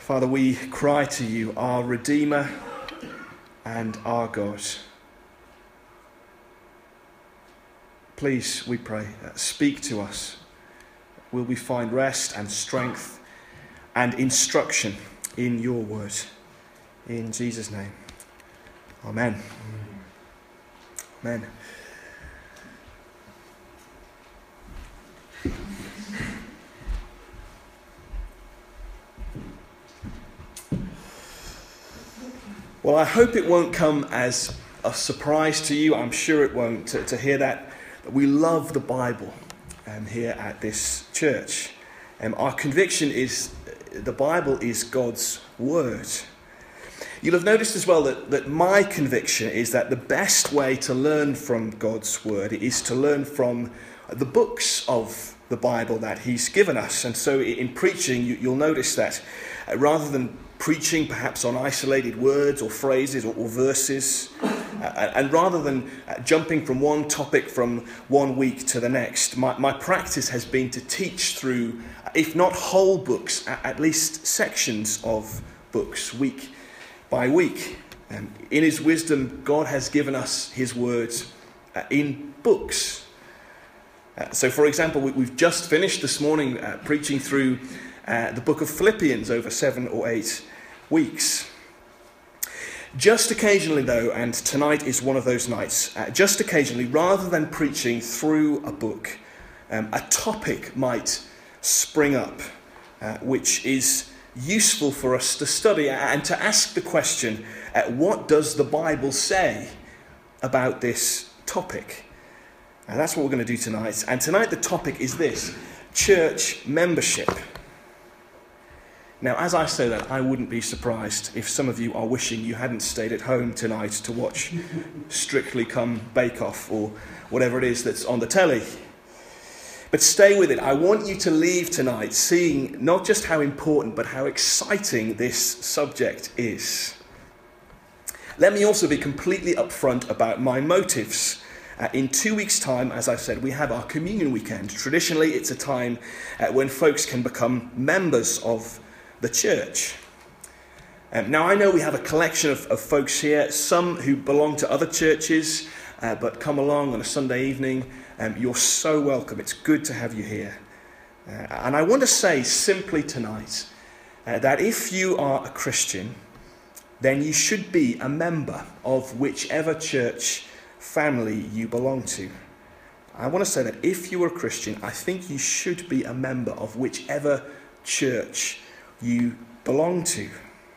Father, we cry to you, our Redeemer and our God. Please, we pray, speak to us. Will we find rest and strength and instruction in your word? In Jesus' name. Amen. Amen. Well, I hope it won't come as a surprise to you. I'm sure it won't to hear that. We love the Bible here at this church. Our conviction is the Bible is God's word. You'll have noticed as well that my conviction is that the best way to learn from God's word is to learn from the books of the Bible that he's given us. And so in preaching, you'll notice that rather than preaching perhaps on isolated words or phrases or verses, and rather than jumping from one topic from one week to the next, my practice has been to teach through, if not whole books, at least sections of books, week by week. In his wisdom, God has given us his words in books. So, for example, we've just finished this morning preaching through the book of Philippians over 7 or 8 weeks. Just occasionally, though, and tonight is one of those nights, just occasionally, rather than preaching through a book, a topic might spring up, which is useful for us to study and to ask the question, what does the Bible say about this topic? And that's what we're going to do tonight. And tonight the topic is this: church membership. Now, as I say that, I wouldn't be surprised if some of you are wishing you hadn't stayed at home tonight to watch Strictly Come Bake Off or whatever it is that's on the telly. But stay with it. I want you to leave tonight seeing not just how important, but how exciting this subject is. Let me also be completely upfront about my motives. In 2 weeks' time, as I said, we have our communion weekend. Traditionally, it's a time when folks can become members of the church. Now, I know we have a collection of folks here, some who belong to other churches, but come along on a Sunday evening. You're so welcome. It's good to have you here. And I want to say simply tonight that if you are a Christian, then you should be a member of whichever church family you belong to. I want to say that if you are a Christian, I think you should be a member of whichever church you belong to.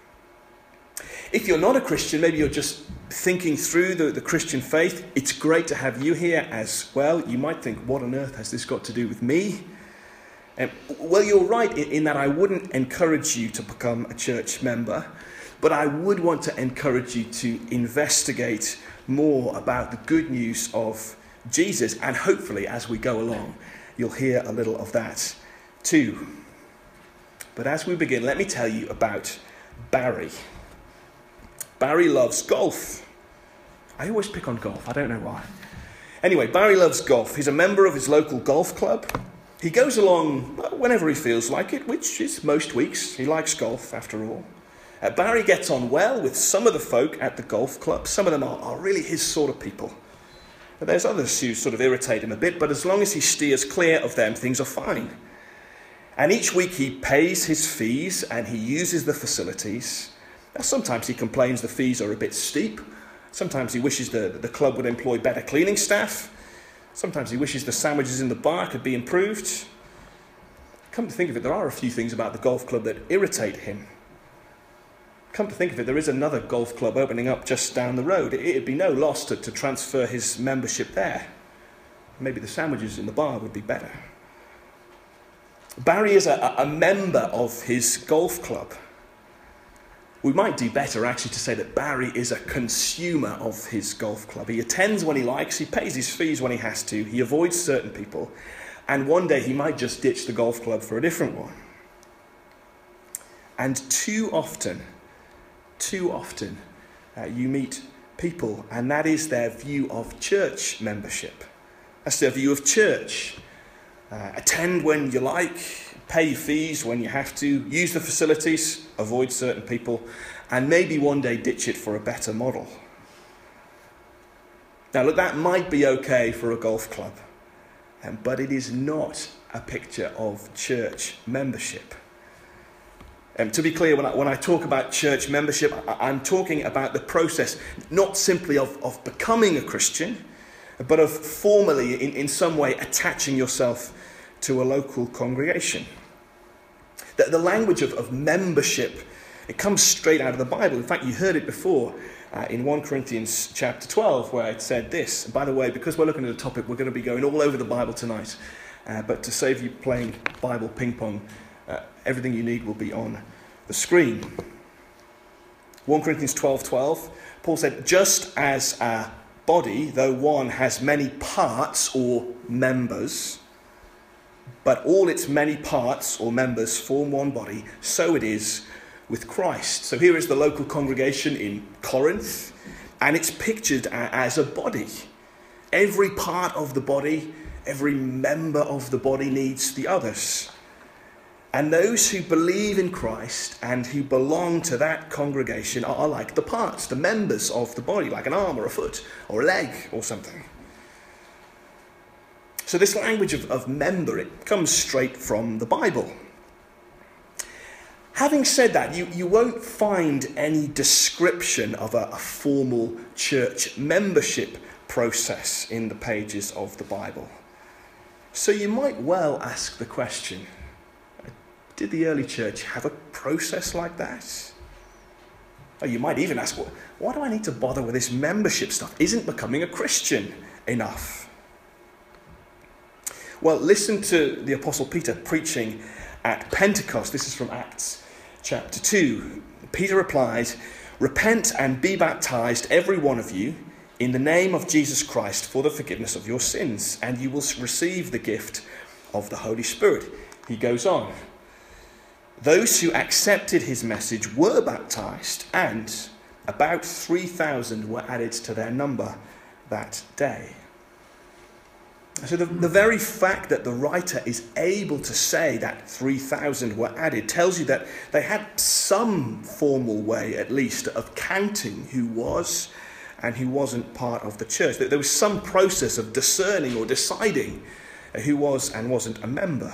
If you're not a Christian, maybe you're just thinking through the Christian faith, it's great to have you here as well. You might think, what on earth has this got to do with me? Well, you're right in that I wouldn't encourage you to become a church member, but I would want to encourage you to investigate more about the good news of Jesus, and hopefully as we go along, you'll hear a little of that too. But as we begin, let me tell you about Barry. Barry loves golf. I always pick on golf. I don't know why. Anyway, Barry loves golf. He's a member of his local golf club. He goes along whenever he feels like it, which is most weeks. He likes golf, after all. Barry gets on well with some of the folk at the golf club. Some of them are really his sort of people. But there's others who sort of irritate him a bit, but as long as he steers clear of them, things are fine. And each week he pays his fees and he uses the facilities. Now, sometimes he complains the fees are a bit steep. Sometimes he wishes the club would employ better cleaning staff. Sometimes he wishes the sandwiches in the bar could be improved. Come to think of it, there are a few things about the golf club that irritate him. Come to think of it, there is another golf club opening up just down the road. It'd be no loss to transfer his membership there. Maybe the sandwiches in the bar would be better. Barry is a member of his golf club. We might do better, actually, to say that Barry is a consumer of his golf club. He attends when he likes, he pays his fees when he has to, he avoids certain people, and one day he might just ditch the golf club for a different one. And too often, you meet people, and that is their view of church membership. That's their view of church. Attend when you like, pay your fees when you have to, use the facilities, avoid certain people, and maybe one day ditch it for a better model. Now look, that might be okay for a golf club, but it is not a picture of church membership. To be clear, when I talk about church membership, I'm talking about the process, not simply of becoming a Christian, but of formally, in some way, attaching yourself to a local congregation. The language of membership, it comes straight out of the Bible. In fact, you heard it before in 1 Corinthians chapter 12, where it said this. And by the way, because we're looking at a topic, we're going to be going all over the Bible tonight. But to save you playing Bible ping pong, everything you need will be on the screen. 1 Corinthians 12:12, Paul said, just as a body, though one, has many parts or members, but all its many parts or members form one body, so it is with Christ. So here is the local congregation in Corinth, and it's pictured as a body. Every part of the body, every member of the body needs the others. And those who believe in Christ and who belong to that congregation are like the parts, the members of the body, like an arm or a foot or a leg or something. So this language of member, it comes straight from the Bible. Having said that, you won't find any description of a formal church membership process in the pages of the Bible. So you might well ask the question, did the early church have a process like that? Or you might even ask, why do I need to bother with this membership stuff? Isn't becoming a Christian enough? Well, listen to the Apostle Peter preaching at Pentecost. This is from Acts chapter 2. Peter replied, repent and be baptized, every one of you, in the name of Jesus Christ for the forgiveness of your sins, and you will receive the gift of the Holy Spirit. He goes on. Those who accepted his message were baptized, and about 3,000 were added to their number that day. So the very fact that the writer is able to say that 3,000 were added tells you that they had some formal way, at least, of counting who was and who wasn't part of the church. There was some process of discerning or deciding who was and wasn't a member.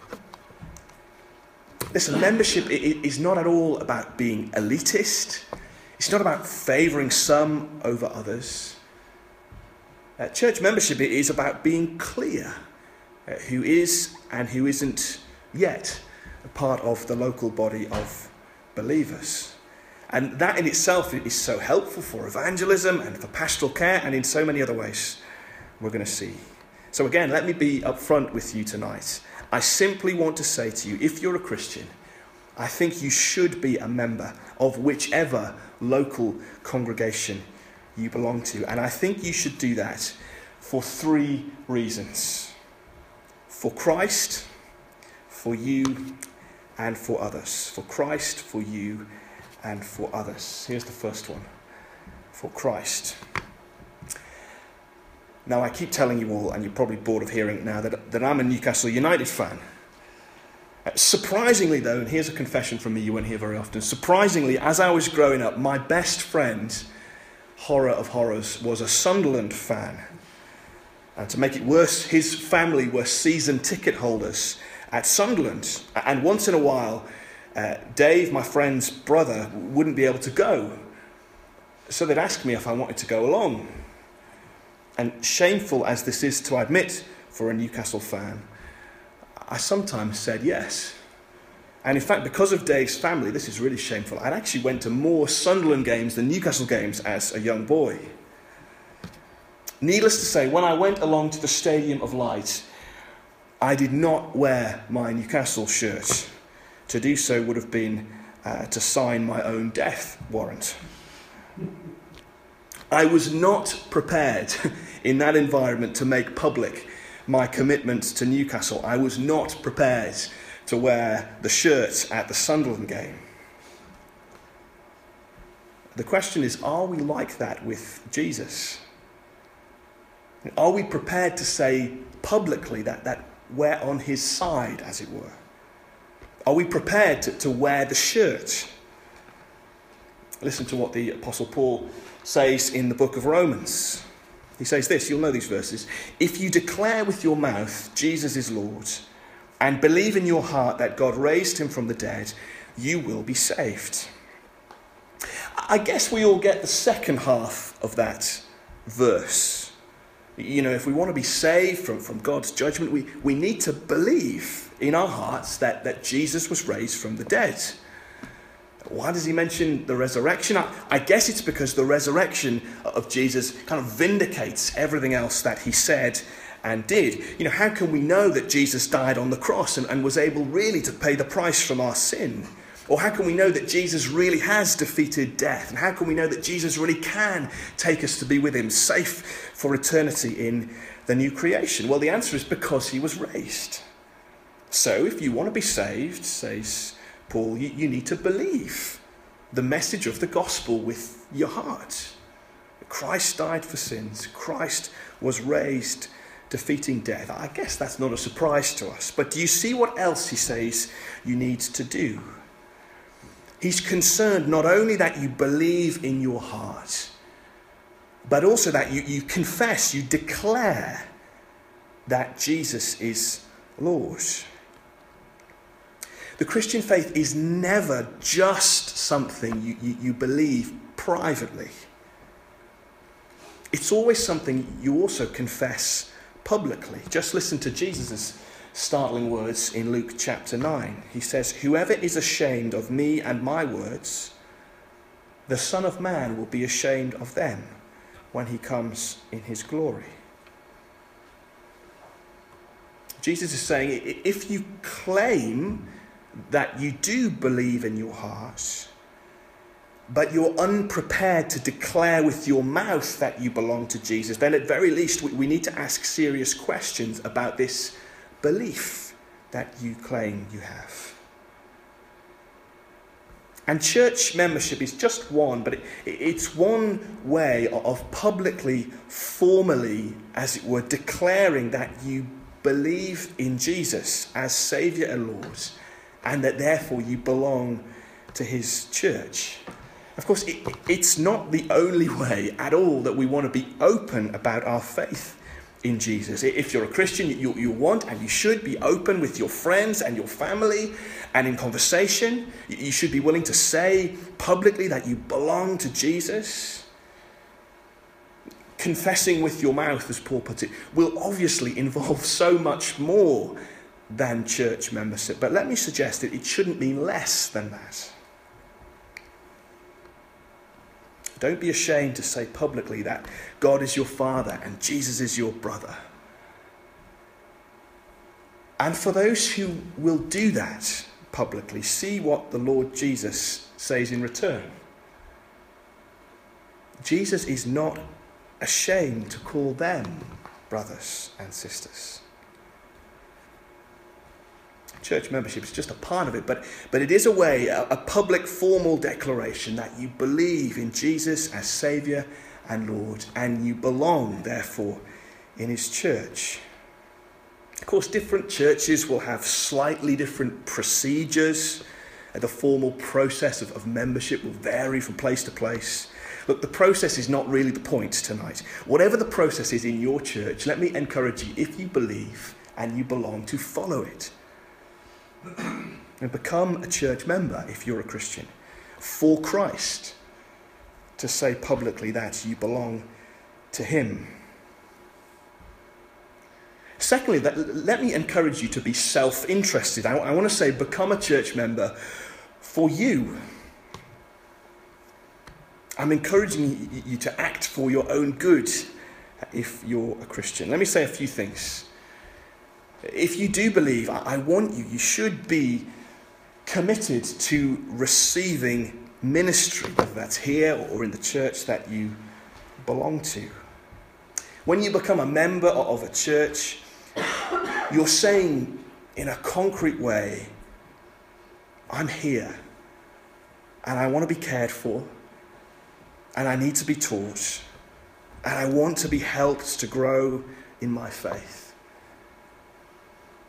Listen, membership is not at all about being elitist. It's not about favouring some over others. Church membership is about being clear who is and who isn't yet a part of the local body of believers. And that in itself is so helpful for evangelism and for pastoral care and in so many other ways we're going to see. So again, let me be upfront with you tonight. I simply want to say to you, if you're a Christian, I think you should be a member of whichever local congregation you belong to. And I think you should do that for 3 reasons. For Christ, for you, and for others. For Christ, for you, and for others. Here's the first one. For Christ. Now, I keep telling you all, and you're probably bored of hearing it now, that I'm a Newcastle United fan. Surprisingly, though, and here's a confession from me you won't hear very often, surprisingly, as I was growing up, my best friend, horror of horrors, was a Sunderland fan. And to make it worse, his family were season ticket holders at Sunderland. And once in a while, Dave, my friend's brother, wouldn't be able to go. So they'd ask me if I wanted to go along. And shameful as this is to admit for a Newcastle fan, I sometimes said yes. And in fact, because of Dave's family, this is really shameful, I actually went to more Sunderland games than Newcastle games as a young boy. Needless to say, when I went along to the Stadium of Light, I did not wear my Newcastle shirt. To do so would have been to sign my own death warrant. I was not prepared in that environment to make public my commitment to Newcastle. I was not prepared to wear the shirt at the Sunderland game. The question is, are we like that with Jesus? Are we prepared to say publicly that we're on his side, as it were? Are we prepared to wear the shirt? Listen to what the Apostle Paul says in the book of Romans. He says this, you'll know these verses. If you declare with your mouth Jesus is Lord and believe in your heart that God raised him from the dead, you will be saved. I guess we all get the second half of that verse. You know, if we want to be saved from God's judgment, we need to believe in our hearts that Jesus was raised from the dead. Why does he mention the resurrection? I guess it's because the resurrection of Jesus kind of vindicates everything else that he said and did. You know, how can we know that Jesus died on the cross and was able really to pay the price from our sin? Or how can we know that Jesus really has defeated death? And how can we know that Jesus really can take us to be with him, safe for eternity in the new creation? Well, the answer is because he was raised. So if you want to be saved, says Paul, you need to believe the message of the gospel with your heart. Christ died for sins. Christ was raised, defeating death. I guess that's not a surprise to us. But do you see what else he says you need to do? He's concerned not only that you believe in your heart, but also that you confess, you declare that Jesus is Lord. The Christian faith is never just something you believe privately. It's always something you also confess publicly. Just listen to Jesus' startling words in Luke chapter 9. He says, "Whoever is ashamed of me and my words, the Son of Man will be ashamed of them when he comes in his glory." Jesus is saying, if you claim that you do believe in your heart, but you're unprepared to declare with your mouth that you belong to Jesus, then at very least we need to ask serious questions about this belief that you claim you have. And church membership is just one, but it's one way of publicly, formally, as it were, declaring that you believe in Jesus as Saviour and Lord, and that therefore you belong to his church. Of course, it's not the only way at all that we want to be open about our faith in Jesus. If you're a Christian, you want and you should be open with your friends and your family and in conversation. You should be willing to say publicly that you belong to Jesus. Confessing with your mouth, as Paul puts it, will obviously involve so much more than church membership. But let me suggest that it shouldn't mean less than that. Don't be ashamed to say publicly that God is your Father and Jesus is your brother. And for those who will do that publicly, see what the Lord Jesus says in return. Jesus is not ashamed to call them brothers and sisters. Church membership is just a part of it, but it is a way, a public formal declaration that you believe in Jesus as Saviour and Lord, and you belong, therefore, in his church. Of course, different churches will have slightly different procedures. The formal process of membership will vary from place to place. Look, the process is not really the point tonight. Whatever the process is in your church, let me encourage you, if you believe and you belong, to follow it. And become a church member if you're a Christian for Christ, to say publicly that you belong to him. Secondly, let me encourage you to be self-interested. I want to say become a church member for you. I'm encouraging you to act for your own good if you're a Christian. Let me say a few things. If you do believe, I want you should be committed to receiving ministry, whether that's here or in the church that you belong to. When you become a member of a church, you're saying in a concrete way, I'm here and I want to be cared for and I need to be taught and I want to be helped to grow in my faith.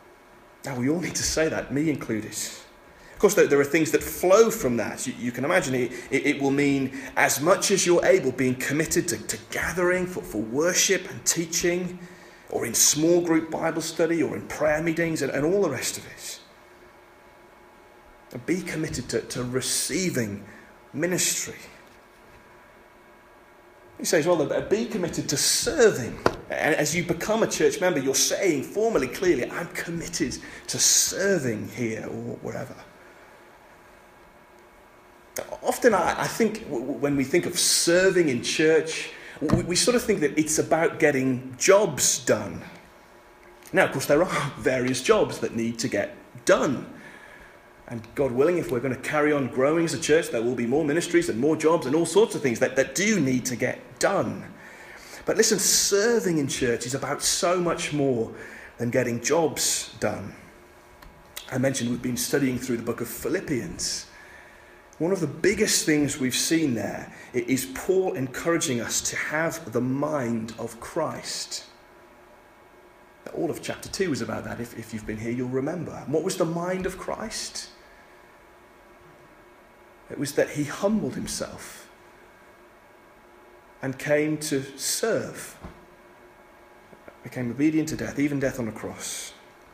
Now, we all need to say that, me included. Of course, there are things that flow from that. You can imagine it will mean, as much as you're able, being committed to gathering for worship and teaching, or in small group Bible study, or in prayer meetings, and all the rest of it. Be committed to receiving ministry. He says, well, be committed to serving. And as you become a church member, you're saying formally, clearly, I'm committed to serving here or wherever. Often I think when we think of serving in church, we sort of think that it's about getting jobs done. Now, of course, there are various jobs that need to get done. And God willing, if we're going to carry on growing as a church, there will be more ministries and more jobs and all sorts of things that do need to get done. But listen, serving in church is about so much more than getting jobs done. I mentioned we've been studying through the book of Philippians. One of the biggest things we've seen there is Paul encouraging us to have the mind of Christ. All of chapter 2 was about that. If you've been here, you'll remember. And what was the mind of Christ? It was that he humbled himself and came to serve. Became obedient to death, even death on a cross.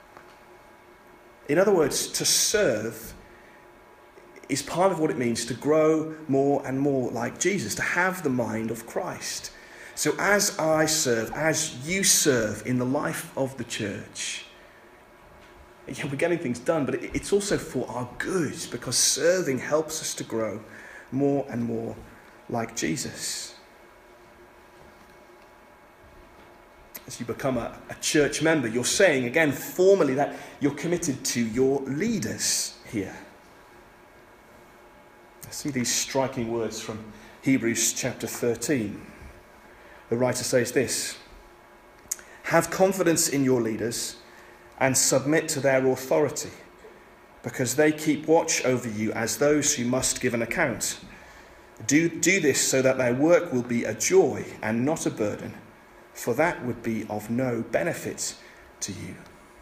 In other words, to serve is part of what it means to grow more and more like Jesus, to have the mind of Christ. So as I serve, as you serve in the life of the church, yeah, we're getting things done, but it's also for our good, because serving helps us to grow more and more like Jesus. As you become a church member, you're saying, again, formally, that you're committed to your leaders here. I see these striking words from Hebrews chapter 13. The writer says this: have confidence in your leaders and submit to their authority, because they keep watch over you as those who must give an account. Do this so that their work will be a joy and not a burden, for that would be of no benefit to you.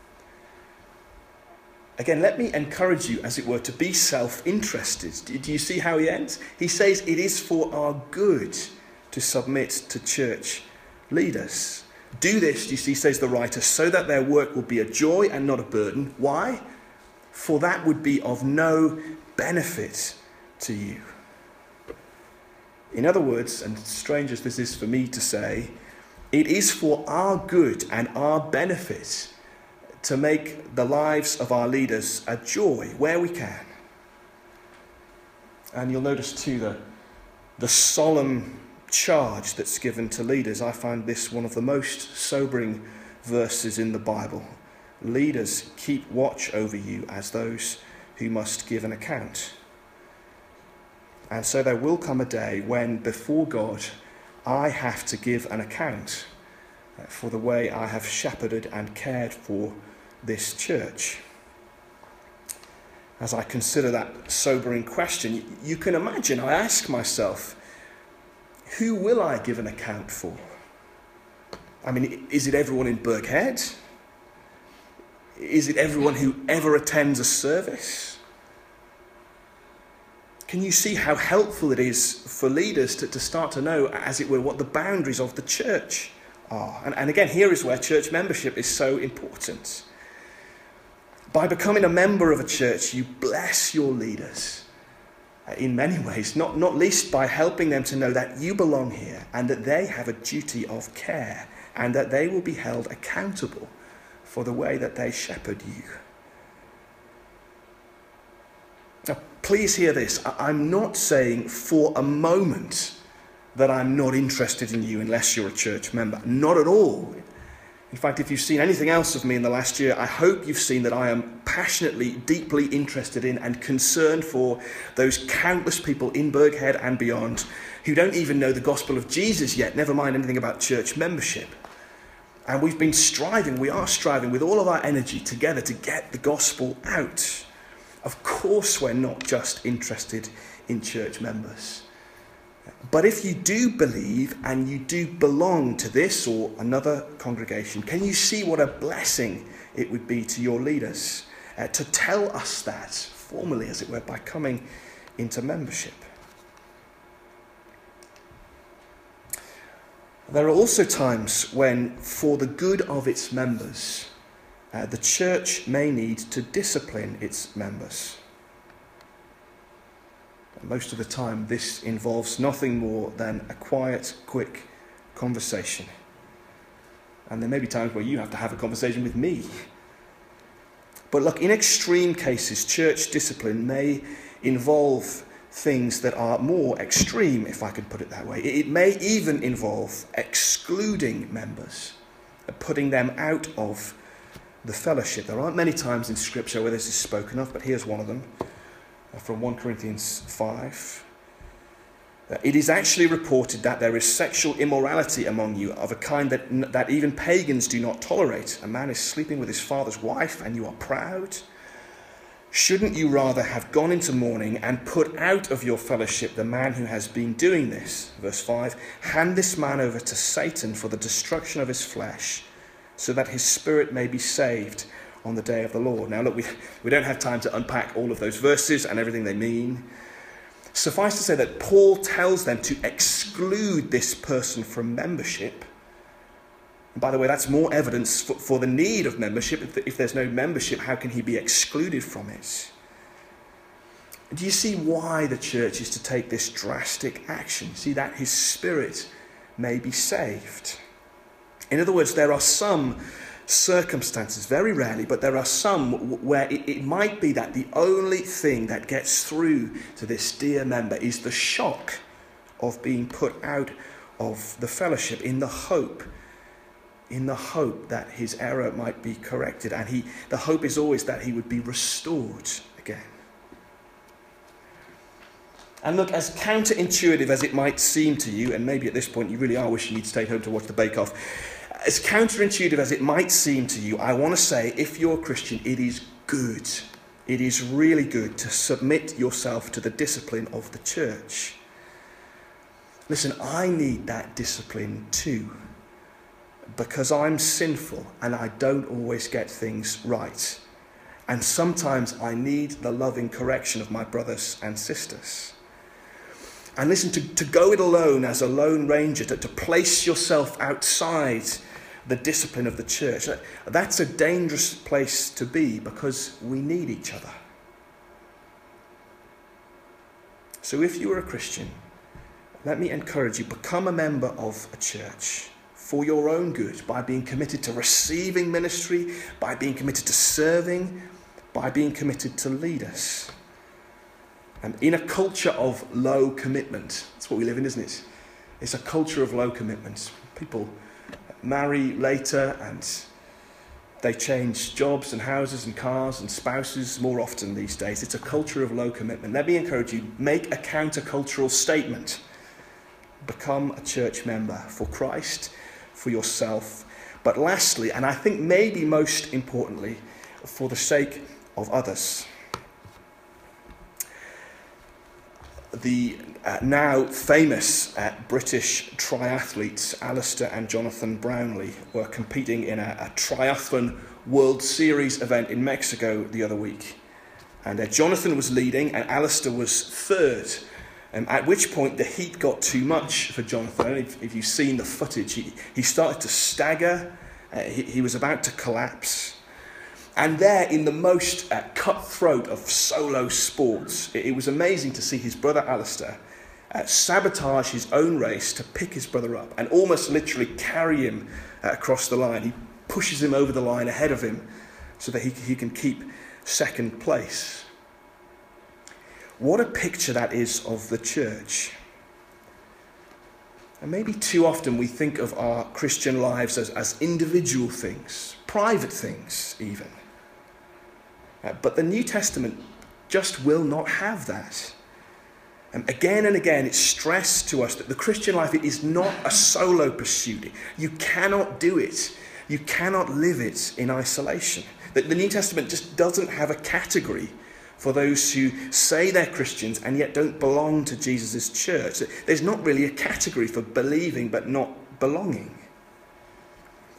Again, let me encourage you, as it were, to be self-interested. Do you see how he ends? He says it is for our good to submit to church leaders. Do this, you see, says the writer, so that their work will be a joy and not a burden. Why? For that would be of no benefit to you. In other words, and strange as this is for me to say, it is for our good and our benefit to make the lives of our leaders a joy where we can. And you'll notice too the solemn charge that's given to leaders. I find this one of the most sobering verses in the Bible. Leaders, keep watch over you as those who must give an account. And so there will come a day when before God I have to give an account for the way I have shepherded and cared for this church. As I consider that sobering question, you can imagine I ask myself, who will I give an account for? I mean, is it everyone in Berghead? Is it everyone who ever attends a service? Can you see how helpful it is for leaders to start to know, as it were, what the boundaries of the church are? And again, here is where church membership is so important. By becoming a member of a church, you bless your leaders in many ways, not least by helping them to know that you belong here and that they have a duty of care and that they will be held accountable for the way that they shepherd you. Now, please hear this. I'm not saying for a moment that I'm not interested in you unless you're a church member. Not at all. In fact, if you've seen anything else of me in the last year, I hope you've seen that I am passionately, deeply interested in and concerned for those countless people in Berghead and beyond who don't even know the gospel of Jesus yet, never mind anything about church membership. And we are striving with all of our energy together to get the gospel out. Of course, we're not just interested in church members. But if you do believe and you do belong to this or another congregation, can you see what a blessing it would be to your leaders to tell us that formally, as it were, by coming into membership. There are also times when, for the good of its members, the church may need to discipline its members. Most of the time, this involves nothing more than a quiet, quick conversation. And there may be times where you have to have a conversation with me. But look, in extreme cases, church discipline may involve things that are more extreme, if I could put it that way. It may even involve excluding members, putting them out of the fellowship. There aren't many times in Scripture where this is spoken of, but here's one of them, from 1 Corinthians 5. It is actually reported that there is sexual immorality among you of a kind that even pagans do not tolerate. A man is sleeping with his father's wife and you are proud. Shouldn't you rather have gone into mourning and put out of your fellowship the man who has been doing this? Verse 5, hand this man over to Satan for the destruction of his flesh, so that his spirit may be saved on the day of the Lord. Now look, we don't have time to unpack all of those verses and everything they mean. Suffice to say that Paul tells them to exclude this person from membership. And by the way, that's more evidence for the need of membership. If there's no membership, how can he be excluded from it? Do you see why the church is to take this drastic action? See, that his spirit may be saved. In other words, there are some circumstances, very rarely, but there are some where it might be that the only thing that gets through to this dear member is the shock of being put out of the fellowship in the hope that his error might be corrected, and the hope is always that he would be restored again. And look, as counterintuitive as it might seem to you, and maybe at this point you really are wishing you'd stayed home to watch the Bake Off, as counterintuitive as it might seem to you, I want to say, if you're a Christian, it is good. It is really good to submit yourself to the discipline of the church. Listen, I need that discipline too, because I'm sinful and I don't always get things right. And sometimes I need the loving correction of my brothers and sisters. And listen, to go it alone as a lone ranger, to place yourself outside the discipline of the church, that's a dangerous place to be, because we need each other. So if you are a Christian, let me encourage you, become a member of a church for your own good, by being committed to receiving ministry, by being committed to serving, by being committed to lead us. And in a culture of low commitment, that's what we live in, isn't it? It's a culture of low commitment. People marry later and they change jobs and houses and cars and spouses more often these days. It's a culture of low commitment. Let me encourage you, make a countercultural statement. Become a church member for Christ, for yourself, but lastly, and I think maybe most importantly, for the sake of others. The now famous British triathletes Alistair and Jonathan Brownlee were competing in a triathlon World Series event in Mexico the other week. And Jonathan was leading and Alistair was third. At which point the heat got too much for Jonathan. I don't know if you've seen the footage. He started to stagger. He was about to collapse. And there, in the most cutthroat of solo sports, it was amazing to see his brother Alistair sabotage his own race to pick his brother up and almost literally carry him across the line. He pushes him over the line ahead of him so that he can keep second place. What a picture that is of the church. And maybe too often we think of our Christian lives as individual things, private things even. But the New Testament just will not have that. Again and again it's stressed to us that the Christian life, it is not a solo pursuit. You cannot do it. You cannot live it in isolation. The New Testament just doesn't have a category for those who say they're Christians and yet don't belong to Jesus' church. There's not really a category for believing but not belonging.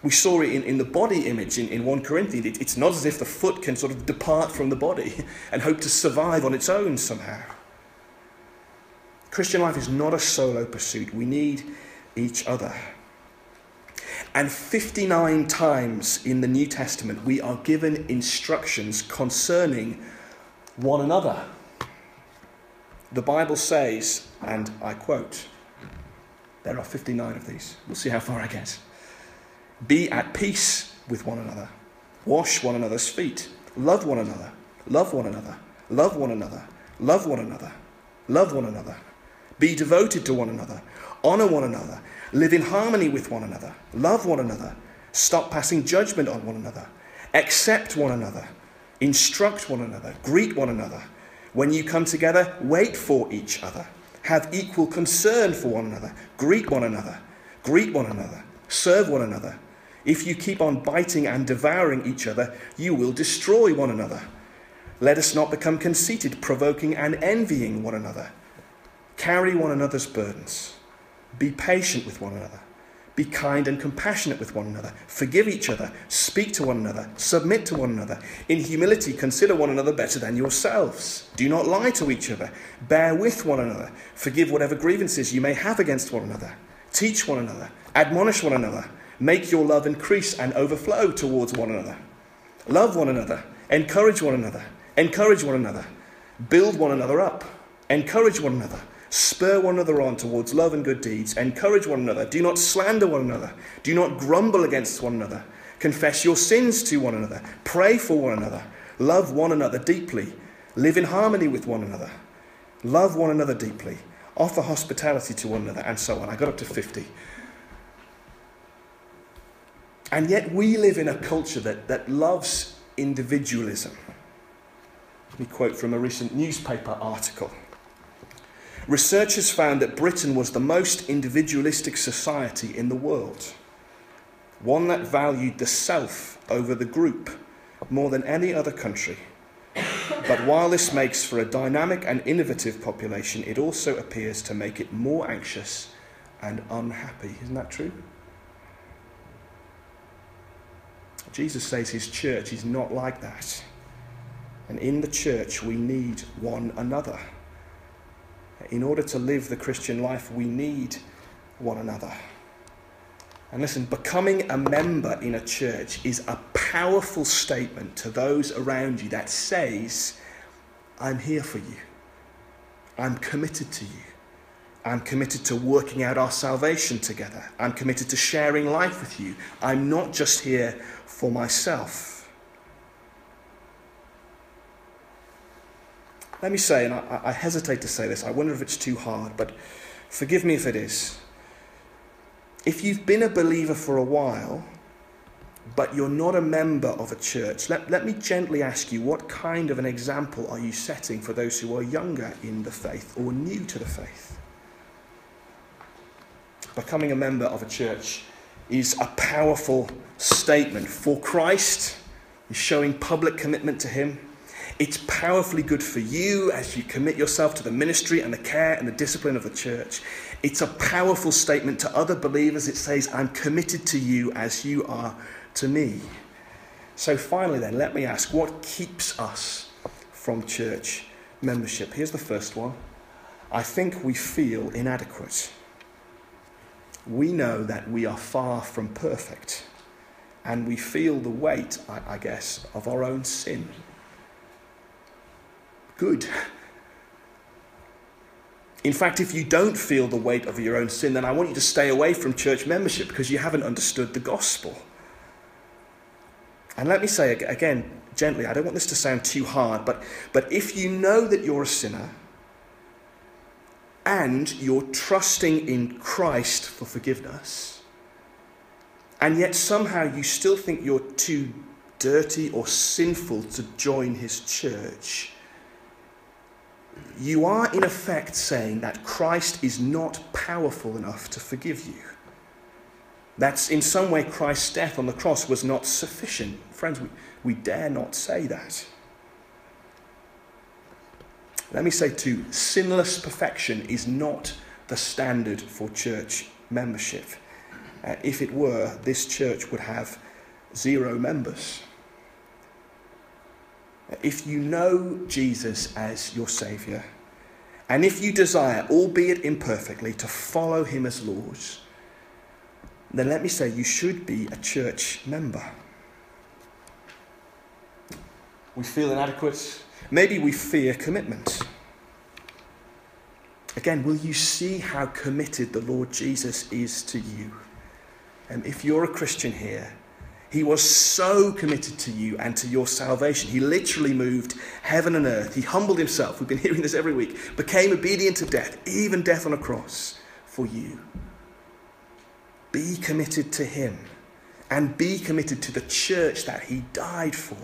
We saw it in the body image in 1 Corinthians. It's not as if the foot can sort of depart from the body and hope to survive on its own somehow. Christian life is not a solo pursuit. We need each other. And 59 times in the New Testament, we are given instructions concerning one another. The Bible says, and I quote, there are 59 of these. We'll see how far I get. Be at peace with one another. Wash one another's feet. Love one another. Love one another. Love one another. Love one another. Love one another. Be devoted to one another. Honor one another. Live in harmony with one another. Love one another. Stop passing judgment on one another. Accept one another. Instruct one another. Greet one another. When you come together, wait for each other. Have equal concern for one another. Greet one another. Greet one another. Serve one another. If you keep on biting and devouring each other, you will destroy one another. Let us not become conceited, provoking and envying one another. Carry one another's burdens. Be patient with one another. Be kind and compassionate with one another. Forgive each other. Speak to one another. Submit to one another. In humility, consider one another better than yourselves. Do not lie to each other. Bear with one another. Forgive whatever grievances you may have against one another. Teach one another. Admonish one another. Make your love increase and overflow towards one another. Love one another. Encourage one another. Encourage one another. Build one another up. Encourage one another. Spur one another on towards love and good deeds. Encourage one another. Do not slander one another. Do not grumble against one another. Confess your sins to one another. Pray for one another. Love one another deeply. Live in harmony with one another. Love one another deeply. Offer hospitality to one another, and so on. I got up to 50. And yet we live in a culture that loves individualism. Let me quote from a recent newspaper article. Researchers found that Britain was the most individualistic society in the world, one that valued the self over the group more than any other country. But while this makes for a dynamic and innovative population, it also appears to make it more anxious and unhappy. Isn't that true? Jesus says his church is not like that. And in the church, we need one another. In order to live the Christian life, we need one another. And listen, becoming a member in a church is a powerful statement to those around you that says, I'm here for you. I'm committed to you. I'm committed to working out our salvation together. I'm committed to sharing life with you. I'm not just here for myself. Let me say, and I hesitate to say this, I wonder if it's too hard, but forgive me if it is. If you've been a believer for a while, but you're not a member of a church, let me gently ask you, what kind of an example are you setting for those who are younger in the faith or new to the faith? Becoming a member of a church is a powerful statement for Christ. He's showing public commitment to him. It's powerfully good for you as you commit yourself to the ministry and the care and the discipline of the church. It's a powerful statement to other believers. It says, I'm committed to you as you are to me. So finally then, let me ask, what keeps us from church membership? Here's the first one. I think we feel inadequate. We know that we are far from perfect, and we feel the weight, I guess, of our own sin. Good. In fact, if you don't feel the weight of your own sin, then I want you to stay away from church membership because you haven't understood the gospel. And let me say again, gently, I don't want this to sound too hard, but if you know that you're a sinner and you're trusting in Christ for forgiveness, and yet somehow you still think you're too dirty or sinful to join his church, you are in effect saying that Christ is not powerful enough to forgive you. That's in some way Christ's death on the cross was not sufficient. Friends, we dare not say that. Let me say too, sinless perfection is not the standard for church membership. if it were, this church would have 0 members. If you know Jesus as your Saviour, and if you desire, albeit imperfectly, to follow him as Lord, then let me say you should be a church member. We feel inadequate. Maybe we fear commitment. Again, will you see how committed the Lord Jesus is to you? And if you're a Christian here, he was so committed to you and to your salvation. He literally moved heaven and earth. He humbled himself. We've been hearing this every week. Became obedient to death, even death on a cross for you. Be committed to him and be committed to the church that he died for.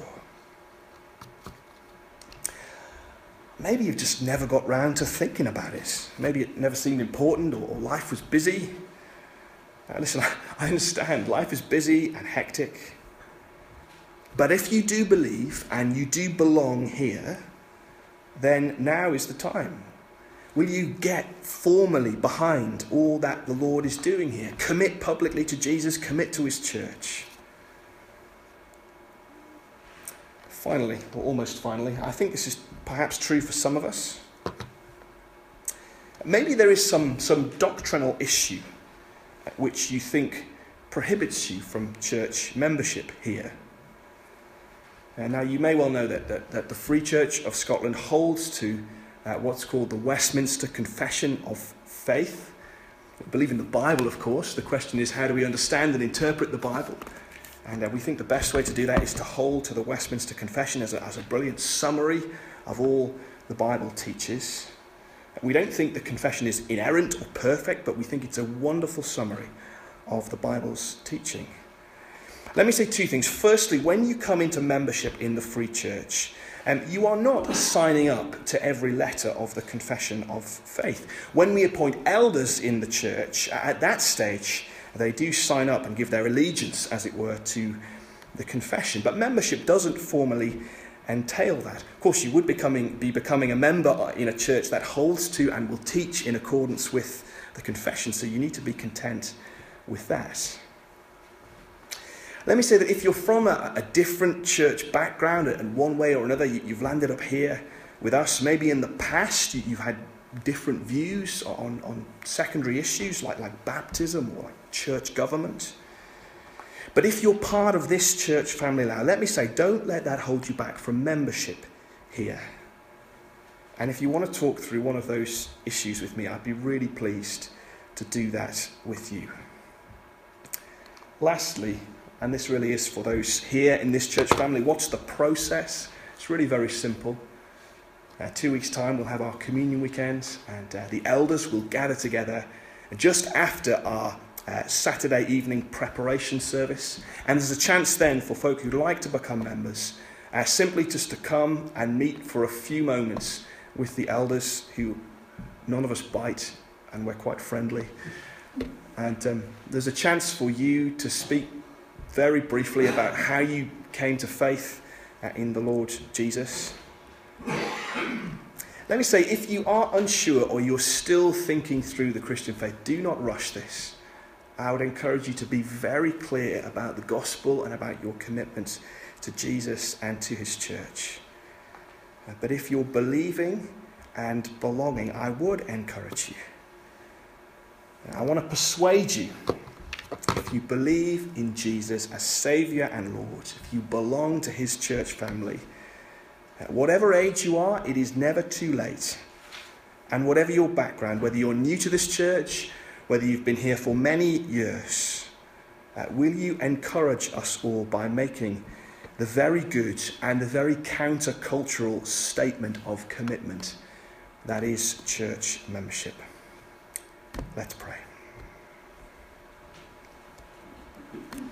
Maybe you've just never got round to thinking about it. Maybe it never seemed important or life was busy. Listen, I understand life is busy and hectic. But if you do believe and you do belong here, then now is the time. Will you get formally behind all that the Lord is doing here? Commit publicly to Jesus, commit to his church. Finally, or almost finally, I think this is perhaps true for some of us. Maybe there is some doctrinal issue which you think prohibits you from church membership here. Now, you may well know that the Free Church of Scotland holds to what's called the Westminster Confession of Faith. We believe in the Bible, of course. The question is, how do we understand and interpret the Bible? And we think the best way to do that is to hold to the Westminster Confession as a brilliant summary of all the Bible teaches. We don't think the confession is inerrant or perfect, but we think it's a wonderful summary of the Bible's teaching. Let me say 2 things. Firstly, when you come into membership in the Free Church, you are not signing up to every letter of the Confession of Faith. When we appoint elders in the church, at that stage, they do sign up and give their allegiance, as it were, to the confession. But membership doesn't formally entail that. Of course, you would be becoming a member in a church that holds to and will teach in accordance with the confession, so you need to be content with that. Let me say that if you're from a different church background, and one way or another you've landed up here with us, maybe in the past you've had different views on secondary issues like baptism or like church government. But if you're part of this church family now, let me say, don't let that hold you back from membership here. And if you want to talk through one of those issues with me, I'd be really pleased to do that with you. Lastly, and this really is for those here in this church family, what's the process? It's really very simple. 2 weeks' time, we'll have our communion weekend, and the elders will gather together just after our Saturday evening preparation service. And there's a chance then for folk who'd like to become members, simply just to come and meet for a few moments with the elders, who none of us bite, and we're quite friendly. And there's a chance for you to speak very briefly about how you came to faith in the Lord Jesus. Let me say, if you are unsure or you're still thinking through the Christian faith, do not rush this. I would encourage you to be very clear about the gospel and about your commitment to Jesus and to his church. But if you're believing and belonging, I would encourage you. I want to persuade you, if you believe in Jesus as Saviour and Lord, if you belong to his church family, at whatever age you are, it is never too late. And whatever your background, whether you're new to this church, whether you've been here for many years, will you encourage us all by making the very good and the very counter-cultural statement of commitment that is church membership? Let's pray.